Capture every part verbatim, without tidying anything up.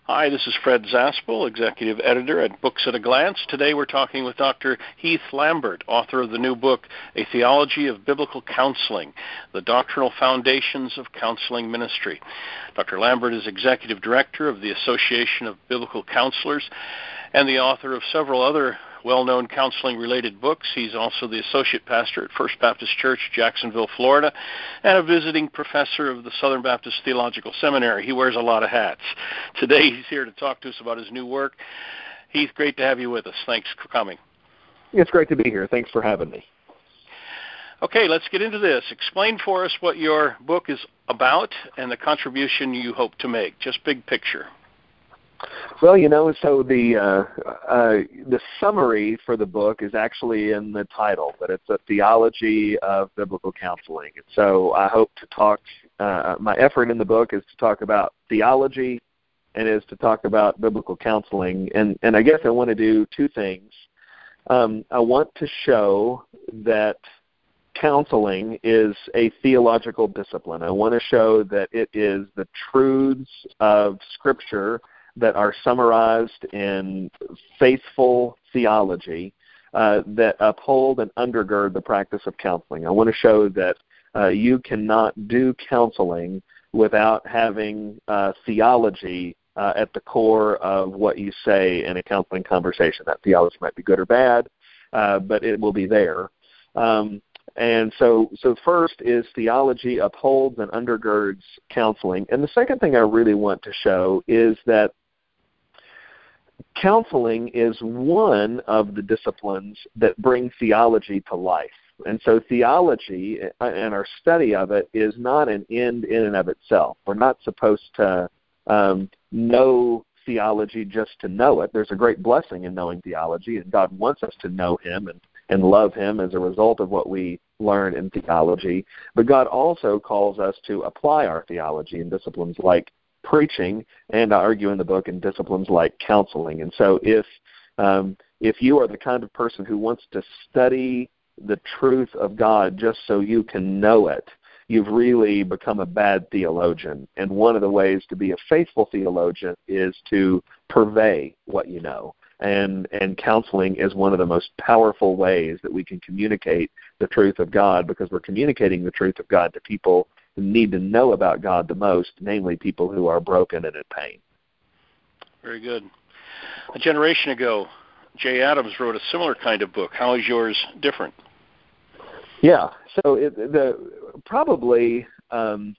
Hi, this is Fred Zaspel, Executive Editor at Books at a Glance. Today we're talking with Doctor Heath Lambert, author of the new book, A Theology of Biblical Counseling, The Doctrinal Foundations of Counseling Ministry. Doctor Lambert is Executive Director of the Association of Biblical Counselors and the author of several other well-known counseling-related books. He's also the Associate Pastor at First Baptist Church, Jacksonville, Florida, and a visiting professor of the Southern Baptist Theological Seminary. He wears a lot of hats. Today he's here to talk to us about his new work. Heath, great to have you with us. Thanks for coming. It's great to be here. Thanks for having me. Okay, let's get into this. Explain for us what your book is about and the contribution you hope to make. Just big picture. Well, you know, so the uh, uh, the summary for the book is actually in the title, but it's a theology of biblical counseling. And so I hope to talk, uh, my effort in the book is to talk about theology and is to talk about biblical counseling. And, and I guess I want to do two things. Um, I want to show that counseling is a theological discipline. I want to show that it is the truths of Scripture that are summarized in faithful theology uh, that uphold and undergird the practice of counseling. I want to show that uh, you cannot do counseling without having uh, theology uh, at the core of what you say in a counseling conversation. That theology might be good or bad, uh, but it will be there. Um, And so so first is theology upholds and undergirds counseling. And the second thing I really want to show is that counseling is one of the disciplines that bring theology to life. And so theology and our study of it is not an end in and of itself. We're not supposed to um, know theology just to know it. There's a great blessing in knowing theology, and God wants us to know Him and and love Him as a result of what we learn in theology. But God also calls us to apply our theology in disciplines like preaching, and I argue in the book in disciplines like counseling. And so if um, if you are the kind of person who wants to study the truth of God just so you can know it, you've really become a bad theologian. And one of the ways to be a faithful theologian is to purvey what you know. And and counseling is one of the most powerful ways that we can communicate the truth of God, because we're communicating the truth of God to people who need to know about God the most, namely people who are broken and in pain. Very good. A generation ago, Jay Adams wrote a similar kind of book. How is yours different? Yeah, so it, the probably um,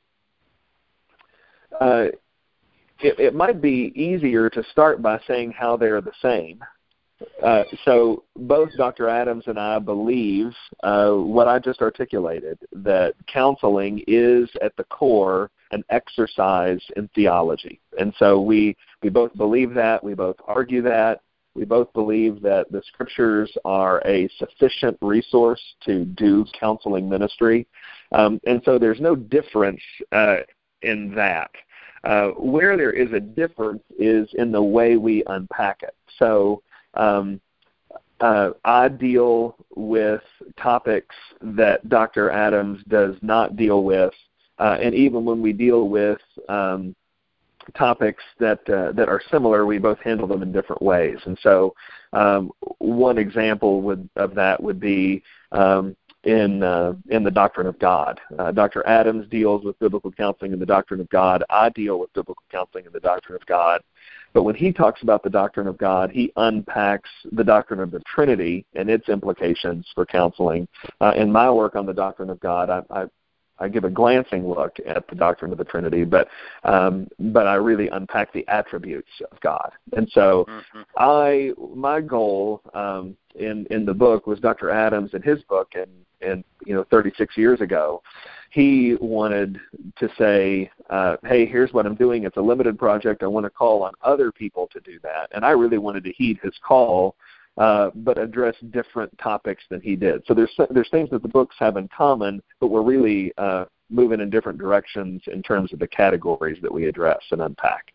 uh, it, it might be easier to start by saying how they're the same. Uh, so both Doctor Adams and I believe uh, what I just articulated, that counseling is at the core an exercise in theology. And so we, we both believe that, we both argue that, we both believe that the Scriptures are a sufficient resource to do counseling ministry. Um, and so there's no difference uh, in that. Uh, where there is a difference is in the way we unpack it. So Um, uh, I deal with topics that Doctor Adams does not deal with, uh, and even when we deal with um, topics that uh, that are similar, we both handle them in different ways. And so, um, one example would, of that would be um, in uh, in the doctrine of God. Uh, Doctor Adams deals with biblical counseling in the doctrine of God. I deal with biblical counseling in the doctrine of God. But when he talks about the doctrine of God, he unpacks the doctrine of the Trinity and its implications for counseling. Uh, in my work on the doctrine of God, I, I, I give a glancing look at the doctrine of the Trinity, but um, but I really unpack the attributes of God. And so, mm-hmm. I my goal um, in in the book was Doctor Adams in his book, and and you know thirty-six years ago. He wanted to say, uh, hey, here's what I'm doing. It's a limited project. I want to call on other people to do that. And I really wanted to heed his call, uh, but address different topics than he did. So there's there's things that the books have in common, but we're really uh, moving in different directions in terms of the categories that we address and unpack.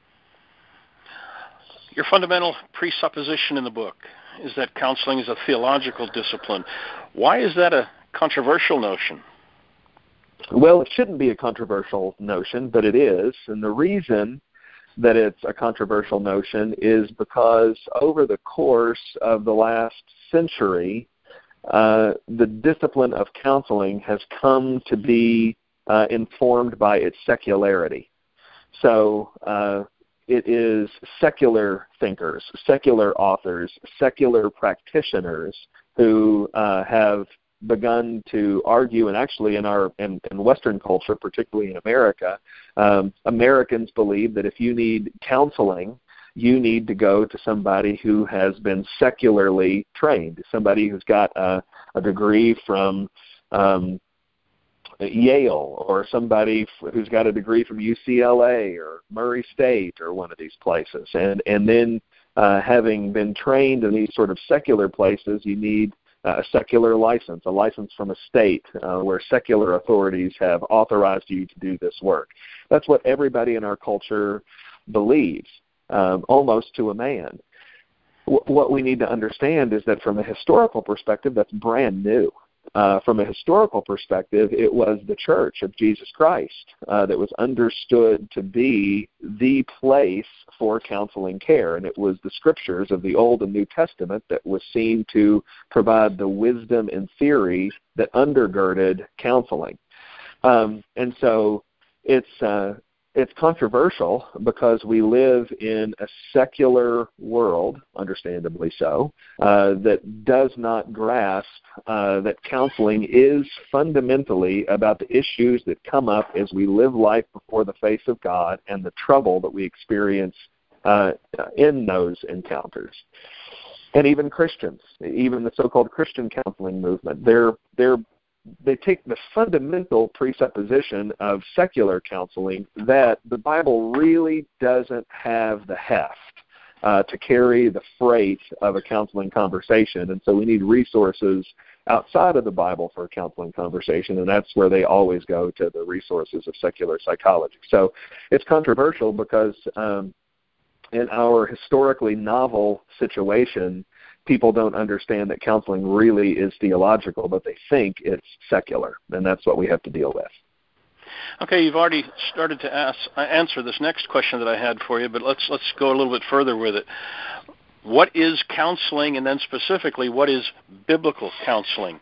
Your fundamental presupposition in the book is that counseling is a theological discipline. Why is that a controversial notion? Well, it shouldn't be a controversial notion, but it is. And the reason that it's a controversial notion is because over the course of the last century, uh, the discipline of counseling has come to be uh, informed by its secularity. So uh, it is secular thinkers, secular authors, secular practitioners who uh, have begun to argue, and actually in our in, in Western culture, particularly in America, um, Americans believe that if you need counseling, you need to go to somebody who has been secularly trained, somebody who's got a, a degree from um, Yale, or somebody who's got a degree from U C L A or Murray State or one of these places. And, and then uh, having been trained in these sort of secular places, you need a secular license, a license from a state uh, where secular authorities have authorized you to do this work. That's what everybody in our culture believes, um, almost to a man. W- what we need to understand is that from a historical perspective, that's brand new. Uh, from a historical perspective, it was the Church of Jesus Christ uh, that was understood to be the place for counseling care, and it was the Scriptures of the Old and New Testament that was seen to provide the wisdom and theory that undergirded counseling. Um, and so it's uh, it's controversial because we live in a secular world, understandably so, uh, that does not grasp uh, that counseling is fundamentally about the issues that come up as we live life before the face of God and the trouble that we experience uh, in those encounters. And even Christians, even the so-called Christian counseling movement, they're they're they take the fundamental presupposition of secular counseling that the Bible really doesn't have the heft uh, to carry the freight of a counseling conversation, and so we need resources outside of the Bible for a counseling conversation, and that's where they always go to the resources of secular psychology. So it's controversial because um, in our historically novel situation, people don't understand that counseling really is theological, but they think it's secular, and that's what we have to deal with. Okay, you've already started to ask, answer this next question that I had for you, but let's let's go a little bit further with it. What is counseling, and then specifically, what is biblical counseling?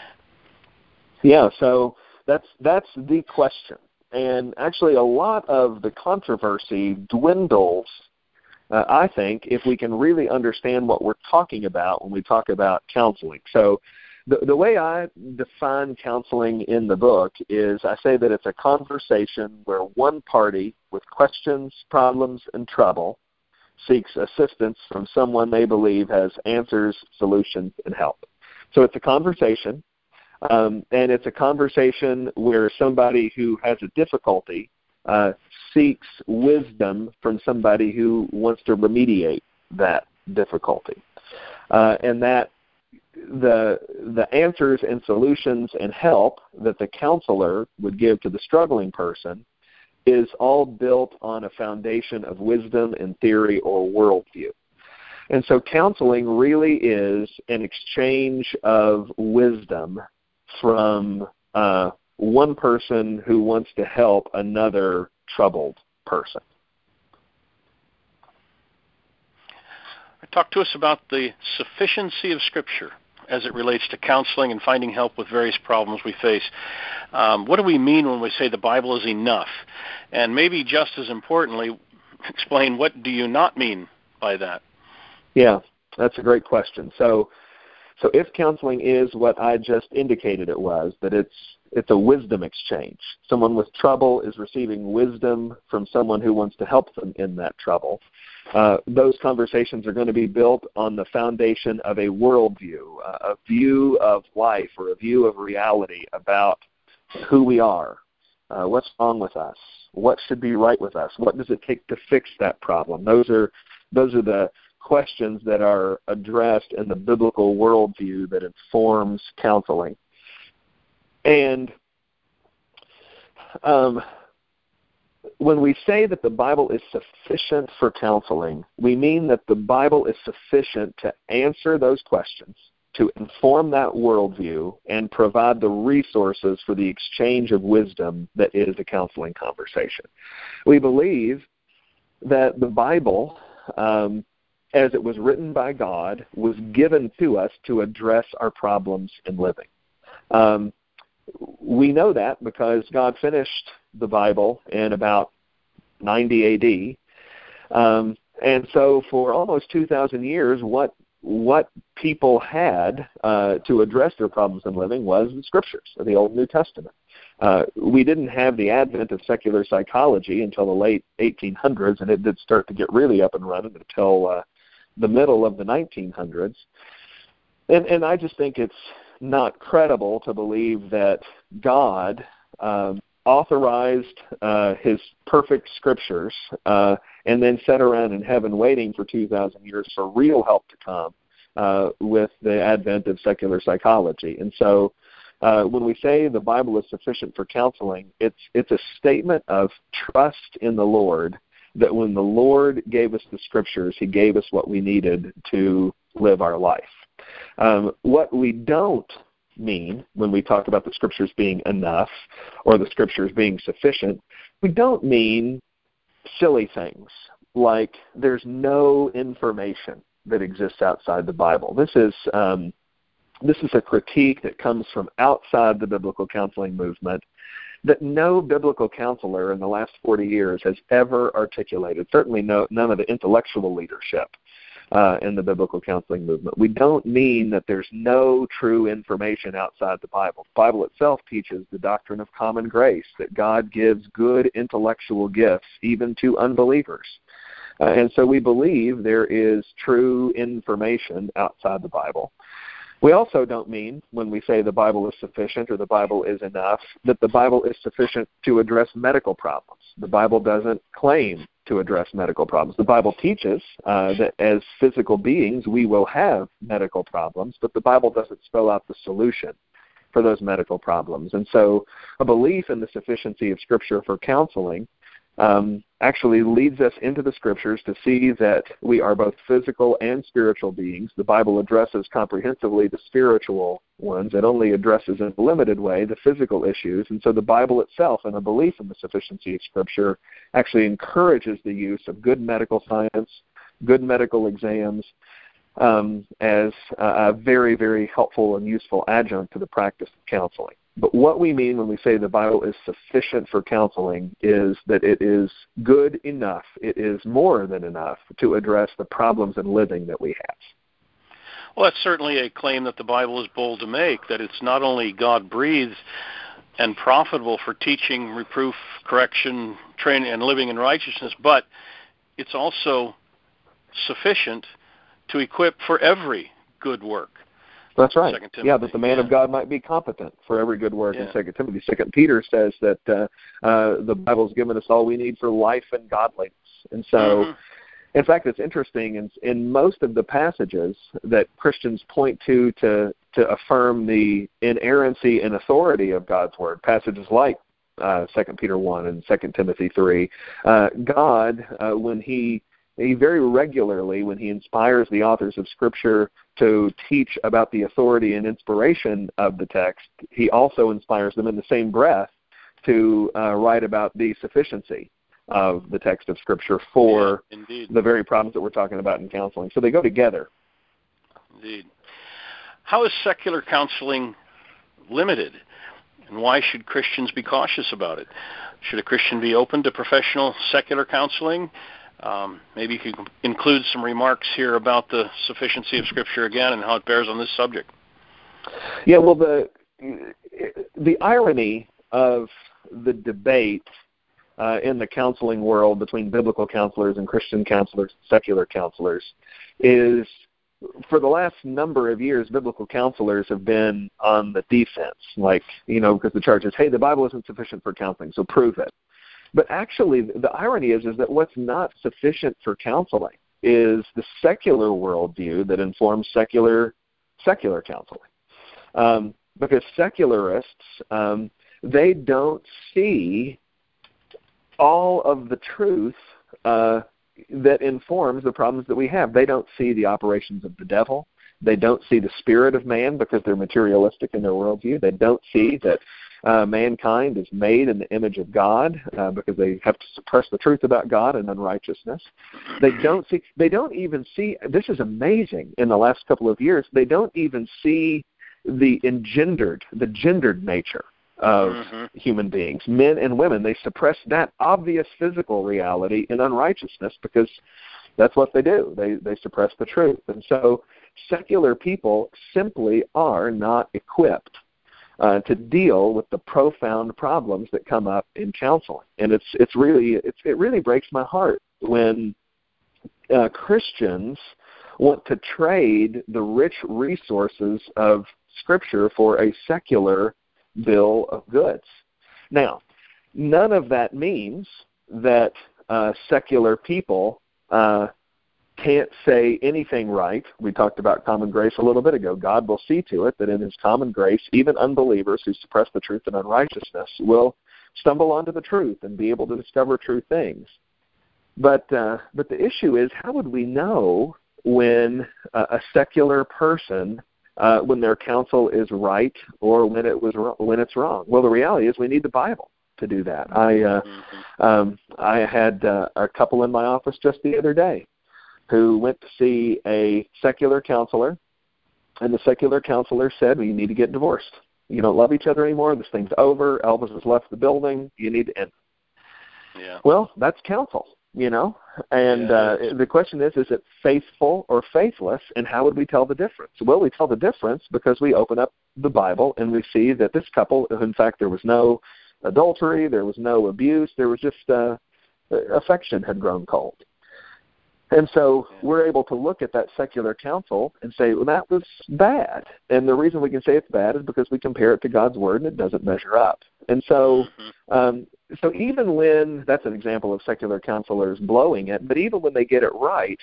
Yeah, so that's that's the question, and actually, a lot of the controversy dwindles, Uh, I think, if we can really understand what we're talking about when we talk about counseling. So the, the way I define counseling in the book is I say that it's a conversation where one party with questions, problems, and trouble seeks assistance from someone they believe has answers, solutions, and help. So it's a conversation, um, and it's a conversation where somebody who has a difficulty Uh, seeks wisdom from somebody who wants to remediate that difficulty, uh, and that the the answers and solutions and help that the counselor would give to the struggling person is all built on a foundation of wisdom and theory or worldview. And so counseling really is an exchange of wisdom from uh, one person who wants to help another troubled person. Talk to us about the sufficiency of Scripture as it relates to counseling and finding help with various problems we face. Um, what do we mean when we say the Bible is enough? And maybe just as importantly, explain what do you not mean by that? Yeah, that's a great question. So, so if counseling is what I just indicated it was, that it's it's a wisdom exchange. Someone with trouble is receiving wisdom from someone who wants to help them in that trouble. Uh, those conversations are going to be built on the foundation of a worldview, a view of life or a view of reality about who we are, uh, what's wrong with us, what should be right with us, what does it take to fix that problem. Those are those are the questions that are addressed in the biblical worldview that informs counseling. And um, when we say that the Bible is sufficient for counseling, we mean that the Bible is sufficient to answer those questions, to inform that worldview, and provide the resources for the exchange of wisdom that is a counseling conversation. We believe that the Bible, um, as it was written by God, was given to us to address our problems in living. Um, we know that because God finished the Bible in about ninety A D, um, and so for almost two thousand years, what what people had uh, to address their problems in living was the Scriptures of the Old and New Testament. Uh, we didn't have the advent of secular psychology until the late eighteen hundreds, and it did start to get really up and running until uh, the middle of the nineteen hundreds. And, and I just think it's not credible to believe that God um, authorized uh, his perfect Scriptures uh, and then sat around in heaven waiting for two thousand years for real help to come uh, with the advent of secular psychology. And so uh, when we say the Bible is sufficient for counseling, it's it's a statement of trust in the Lord, that when the Lord gave us the Scriptures, he gave us what we needed to live our life. Um, what we don't mean when we talk about the Scriptures being enough or the Scriptures being sufficient, we don't mean silly things like there's no information that exists outside the Bible. This is um, this is a critique that comes from outside the biblical counseling movement that no biblical counselor in the last forty years has ever articulated, certainly no, none of the intellectual leadership uh, in the biblical counseling movement. We don't mean that there's no true information outside the Bible. The Bible itself teaches the doctrine of common grace, that God gives good intellectual gifts even to unbelievers. Uh, and so we believe there is true information outside the Bible. We also don't mean, when we say the Bible is sufficient or the Bible is enough, that the Bible is sufficient to address medical problems. The Bible doesn't claim to address medical problems. The Bible teaches uh, that as physical beings we will have medical problems, but the Bible doesn't spell out the solution for those medical problems. And so a belief in the sufficiency of Scripture for counseling Um, actually leads us into the Scriptures to see that we are both physical and spiritual beings. The Bible addresses comprehensively the spiritual ones. It only addresses in a limited way the physical issues. And so the Bible itself, and a belief in the sufficiency of Scripture, actually encourages the use of good medical science, good medical exams, um, as a very, very helpful and useful adjunct to the practice of counseling. But what we mean when we say the Bible is sufficient for counseling is that it is good enough, it is more than enough to address the problems in living that we have. Well, that's certainly a claim that the Bible is bold to make, that it's not only God-breathed and profitable for teaching, reproof, correction, training, and living in righteousness, but it's also sufficient to equip for every good work. That's right. Yeah, that the man yeah. of God might be competent for every good work yeah. in Second Timothy. Second Peter says that uh, uh, the Bible's given us all we need for life and godliness. And so, mm-hmm. in fact, it's interesting, in, in most of the passages that Christians point to, to to affirm the inerrancy and authority of God's Word, passages like uh, Second Peter one and Second Timothy three, uh, God, uh, when he He very regularly, when he inspires the authors of Scripture to teach about the authority and inspiration of the text, he also inspires them in the same breath to uh, write about the sufficiency of the text of Scripture for yeah, the very problems that we're talking about in counseling. So they go together. Indeed. How is secular counseling limited, and why should Christians be cautious about it? Should a Christian be open to professional secular counseling? Um, maybe you could include some remarks here about the sufficiency of Scripture again and how it bears on this subject. Yeah, well, the the irony of the debate uh, in the counseling world between biblical counselors and Christian counselors, secular counselors, is for the last number of years, biblical counselors have been on the defense, like, you know, because the charge is, hey, the Bible isn't sufficient for counseling, so prove it. But actually, the irony is, is that what's not sufficient for counseling is the secular worldview that informs secular secular counseling. Um, because secularists, um, they don't see all of the truth uh, that informs the problems that we have. They don't see the operations of the devil. They don't see the spirit of man because they're materialistic in their worldview. They don't see that Uh, mankind is made in the image of God uh, because they have to suppress the truth about God and unrighteousness. They don't see. They don't even see. This is amazing. In the last couple of years, they don't even see the engendered, the gendered nature of mm-hmm. human beings, men and women. They suppress that obvious physical reality in unrighteousness because that's what they do. They they suppress the truth, and so secular people simply are not equipped Uh, to deal with the profound problems that come up in counseling, and it's it's really it's, it really breaks my heart when uh, Christians want to trade the rich resources of Scripture for a secular bill of goods. Now, none of that means that uh, secular people uh, can't say anything right. We talked about common grace a little bit ago. God will see to it that in His common grace, even unbelievers who suppress the truth and unrighteousness will stumble onto the truth and be able to discover true things. But uh, but the issue is, how would we know when uh, a secular person, uh, when their counsel is right or when it was when it's wrong? Well, the reality is we need the Bible to do that. I uh, mm-hmm. um, I had uh, a couple in my office just the other day who went to see a secular counselor, and the secular counselor said, well, you need to get divorced. You don't love each other anymore. This thing's over. Elvis has left the building. You need to end. Yeah. Well, that's counsel, you know. And yeah, uh, the question is, is it faithful or faithless, and how would we tell the difference? Well, we tell the difference because we open up the Bible and we see that this couple, in fact, there was no adultery, there was no abuse, there was just uh, affection had grown cold. And so we're able to look at that secular counsel and say, well, that was bad. And the reason we can say it's bad is because we compare it to God's Word and it doesn't measure up. And so um, so even when, that's an example of secular counselors blowing it, but even when they get it right,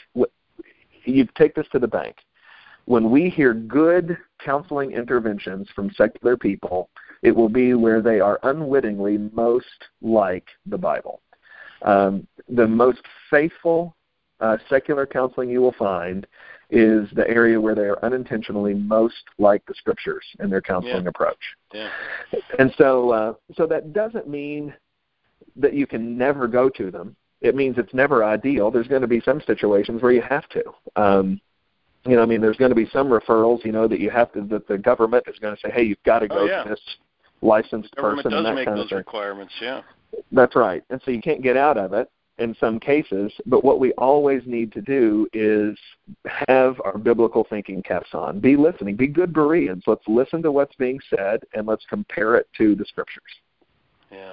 you take this to the bank. When we hear good counseling interventions from secular people, it will be where they are unwittingly most like the Bible. Um, the most faithful Uh, secular counseling you will find is the area where they are unintentionally most like the Scriptures in their counseling yeah. approach. Yeah. And so uh, so that doesn't mean that you can never go to them. It means it's never ideal. There's going to be some situations where you have to. Um, you know, I mean, there's going to be some referrals, you know, that you have to, that the government is going to say, hey, you've got to go oh, yeah. to this licensed the government person. does and that make kind those of thing. requirements, yeah. That's right. And so you can't get out of it in some cases, but what we always need to do is have our biblical thinking caps on. Be listening. Be good Bereans. Let's listen to what's being said, and let's compare it to the Scriptures. Yeah.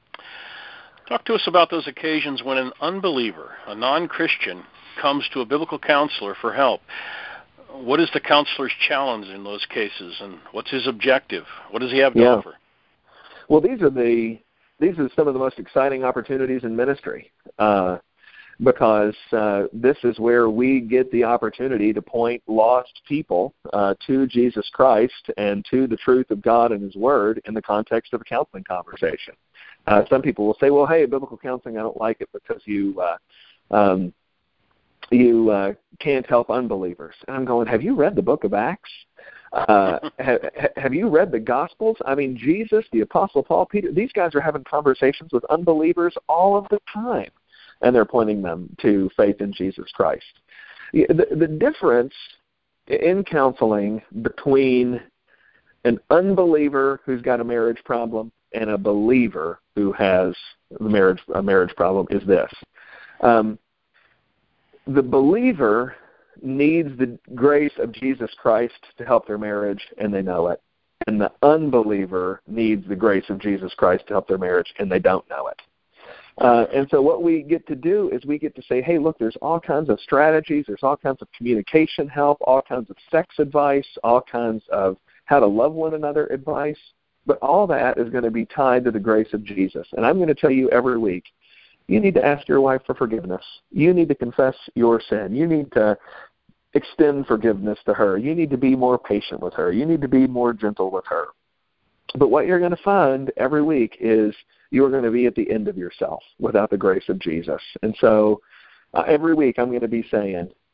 Talk to us about those occasions when an unbeliever, a non-Christian, comes to a biblical counselor for help. What is the counselor's challenge in those cases, and what's his objective? What does he have to yeah. offer? Well, these are the These are some of the most exciting opportunities in ministry uh, because uh, this is where we get the opportunity to point lost people uh, to Jesus Christ and to the truth of God and His Word in the context of a counseling conversation. Uh, some people will say, well, hey, biblical counseling, I don't like it because you uh, um, you uh, can't help unbelievers. And I'm going, have you read the book of Acts? Uh, have, have you read the Gospels? I mean, Jesus, the Apostle Paul, Peter, these guys are having conversations with unbelievers all of the time, and they're pointing them to faith in Jesus Christ. The, the difference in counseling between an unbeliever who's got a marriage problem and a believer who has the marriage, a marriage problem is this. Um, the believer needs the grace of Jesus Christ to help their marriage, and they know it. And the unbeliever needs the grace of Jesus Christ to help their marriage, and they don't know it. Uh, and so what we get to do is we get to say, hey, look, there's all kinds of strategies, there's all kinds of communication help, all kinds of sex advice, all kinds of how to love one another advice, but all that is going to be tied to the grace of Jesus. And I'm going to tell you every week, you need to ask your wife for forgiveness. You need to confess your sin. You need to extend forgiveness to her. You need to be more patient with her. You need to be more gentle with her. But what you're going to find every week is you're going to be at the end of yourself without the grace of Jesus. And so uh, every week I'm going to be saying,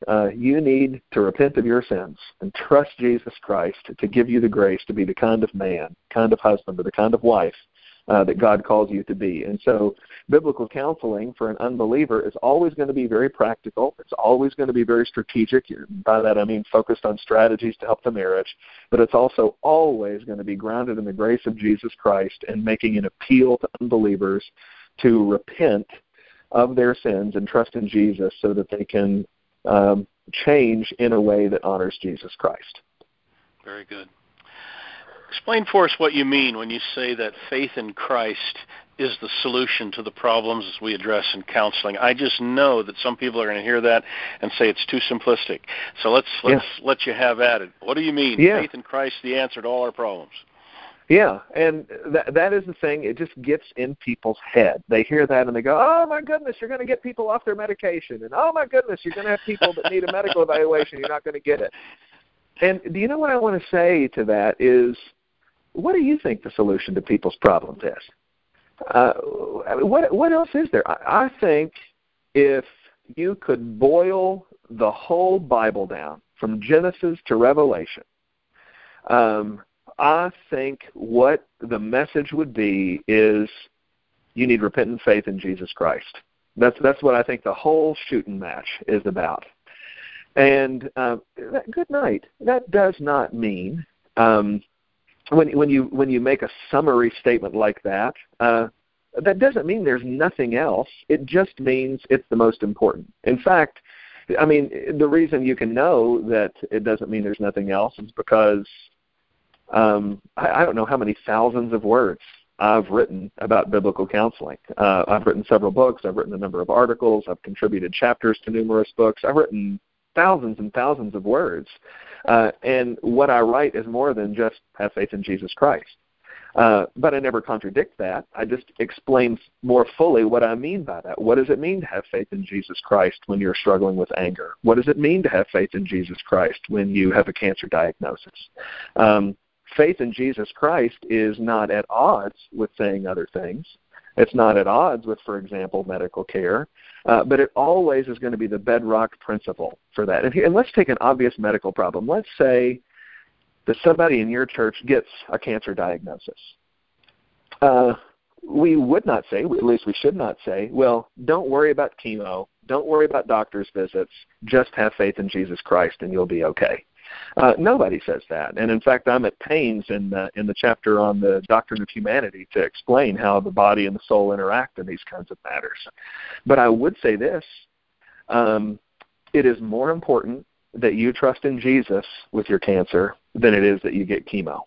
uh, you need to repent of your sins and trust Jesus Christ to give you the grace to be the kind of man, kind of husband, or the kind of wife uh, that God calls you to be. And so biblical counseling for an unbeliever is always going to be very practical. It's always going to be very strategic. By that I mean focused on strategies to help the marriage. But it's also always going to be grounded in the grace of Jesus Christ and making an appeal to unbelievers to repent of their sins and trust in Jesus so that they can um, change in a way that honors Jesus Christ. Very good. Explain for us what you mean when you say that faith in Christ is the solution to the problems as we address in counseling. I just know that some people are going to hear that and say it's too simplistic. So let's let's yeah. let you have at it. What do you mean? Yeah. Faith in Christ, the answer to all our problems. Yeah, and that, that is the thing. It just gets in people's head. They hear that and they go, oh, my goodness, you're going to get people off their medication. And, oh, my goodness, you're going to have people that need a medical evaluation. You're not going to get it. And do you know what I want to say to that is, what do you think the solution to people's problems is? Uh, what, what else is there? I, I think if you could boil the whole Bible down from Genesis to Revelation, um, I think what the message would be is you need repentant faith in Jesus Christ. That's that's what I think the whole shooting match is about. And uh, that, good night. That does not mean um, when when you when you make a summary statement like that, uh, that doesn't mean there's nothing else. It just means it's the most important. In fact, I mean the reason you can know that it doesn't mean there's nothing else is because Um, I, I don't know how many thousands of words I've written about biblical counseling. Uh, I've written several books. I've written a number of articles. I've contributed chapters to numerous books. I've written thousands and thousands of words. Uh, and what I write is more than just have faith in Jesus Christ. Uh, but I never contradict that. I just explain more fully what I mean by that. What does it mean to have faith in Jesus Christ when you're struggling with anger? What does it mean to have faith in Jesus Christ when you have a cancer diagnosis? Um, Faith in Jesus Christ is not at odds with saying other things. It's not at odds with, for example, medical care, uh, but it always is going to be the bedrock principle for that. And, here, and let's take an obvious medical problem. Let's say that somebody in your church gets a cancer diagnosis. Uh, we would not say, at least we should not say, well, don't worry about chemo, don't worry about doctor's visits, just have faith in Jesus Christ and you'll be okay. Uh, nobody says that. And in fact, I'm at pains in the, in the chapter on the doctrine of humanity to explain how the body and the soul interact in these kinds of matters. But I would say this, um, it is more important that you trust in Jesus with your cancer than it is that you get chemo.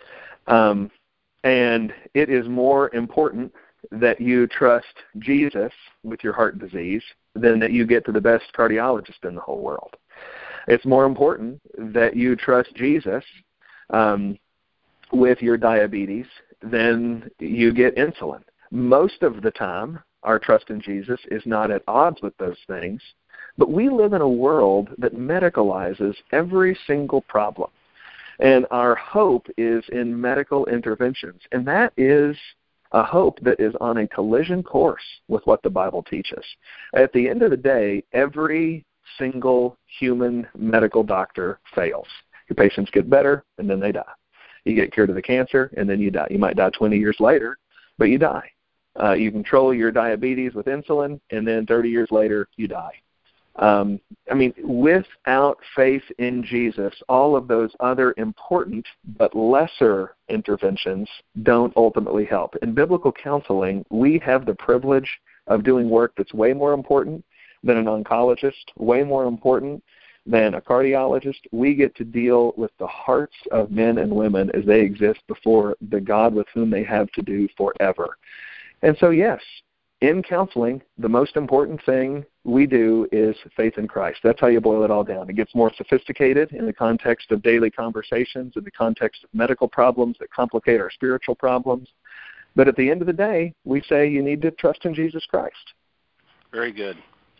Um, and it is more important that you trust Jesus with your heart disease than that you get to the best cardiologist in the whole world. It's more important that you trust Jesus um, with your diabetes than you get insulin. Most of the time, our trust in Jesus is not at odds with those things, but we live in a world that medicalizes every single problem. And our hope is in medical interventions, and that is a hope that is on a collision course with what the Bible teaches. At the end of the day, every single human medical doctor fails. Your patients get better, and then they die. You get cured of the cancer, and then you die. You might die twenty years later, but you die. Uh, you control your diabetes with insulin, and then thirty years later, you die. Um, I mean, without faith in Jesus, all of those other important but lesser interventions don't ultimately help. In biblical counseling, we have the privilege of doing work that's way more important than an oncologist, way more important than a cardiologist. We get to deal with the hearts of men and women as they exist before the God with whom they have to do forever. And so, yes, in counseling, the most important thing we do is faith in Christ. That's how you boil it all down. It gets more sophisticated in the context of daily conversations, in the context of medical problems that complicate our spiritual problems. But at the end of the day, we say you need to trust in Jesus Christ. Very good.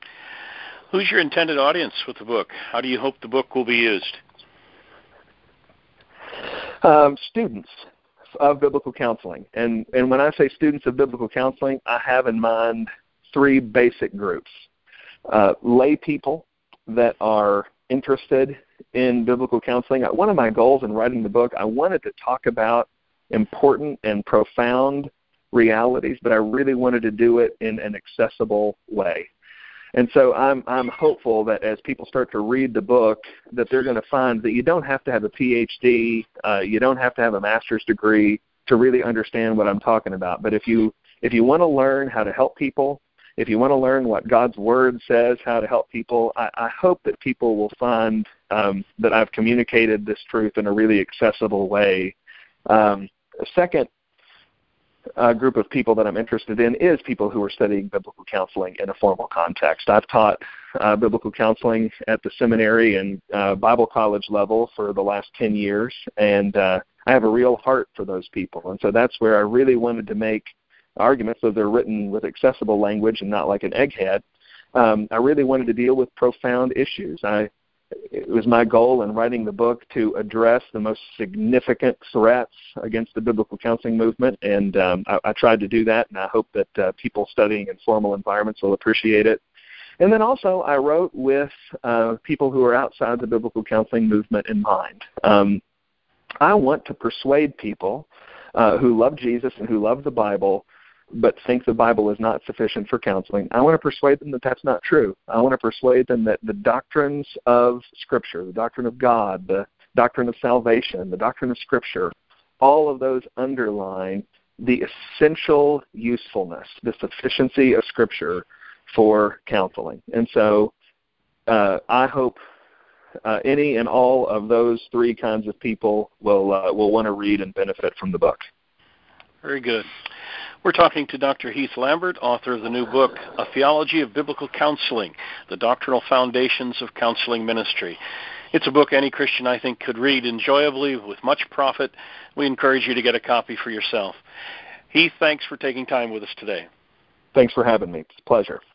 Who's your intended audience with the book? How do you hope the book will be used? Um, students of biblical counseling. And, and when I say students of biblical counseling, I have in mind three basic groups. Uh, lay people that are interested in biblical counseling. One of my goals in writing the book, I wanted to talk about important and profound realities, but I really wanted to do it in an accessible way. And so I'm I'm hopeful that as people start to read the book, that they're going to find that you don't have to have a P H D, uh, you don't have to have a master's degree to really understand what I'm talking about. But if you if you want to learn how to help people, if you want to learn what God's Word says, how to help people, I, I hope that people will find um, that I've communicated this truth in a really accessible way. Um, a second uh, group of people that I'm interested in is people who are studying biblical counseling in a formal context. I've taught uh, biblical counseling at the seminary and uh, Bible college level for the last ten years, and uh, I have a real heart for those people. And so that's where I really wanted to make arguments, so they're written with accessible language and not like an egghead. Um, I really wanted to deal with profound issues. I, it was my goal in writing the book to address the most significant threats against the biblical counseling movement, and um, I, I tried to do that, and I hope that uh, people studying in formal environments will appreciate it. And then also I wrote with uh, people who are outside the biblical counseling movement in mind. Um, I want to persuade people uh, who love Jesus and who love the Bible but think the Bible is not sufficient for counseling. I want to persuade them that that's not true. I want to persuade them that the doctrines of Scripture, the doctrine of God, the doctrine of salvation, the doctrine of Scripture, all of those underline the essential usefulness, the sufficiency of Scripture for counseling. And so uh, I hope uh, any and all of those three kinds of people will uh, will want to read and benefit from the book. Very good. We're talking to Doctor Heath Lambert, author of the new book, A Theology of Biblical Counseling, The Doctrinal Foundations of Counseling Ministry. It's a book any Christian, I think, could read enjoyably with much profit. We encourage you to get a copy for yourself. Heath, thanks for taking time with us today. Thanks for having me. It's a pleasure.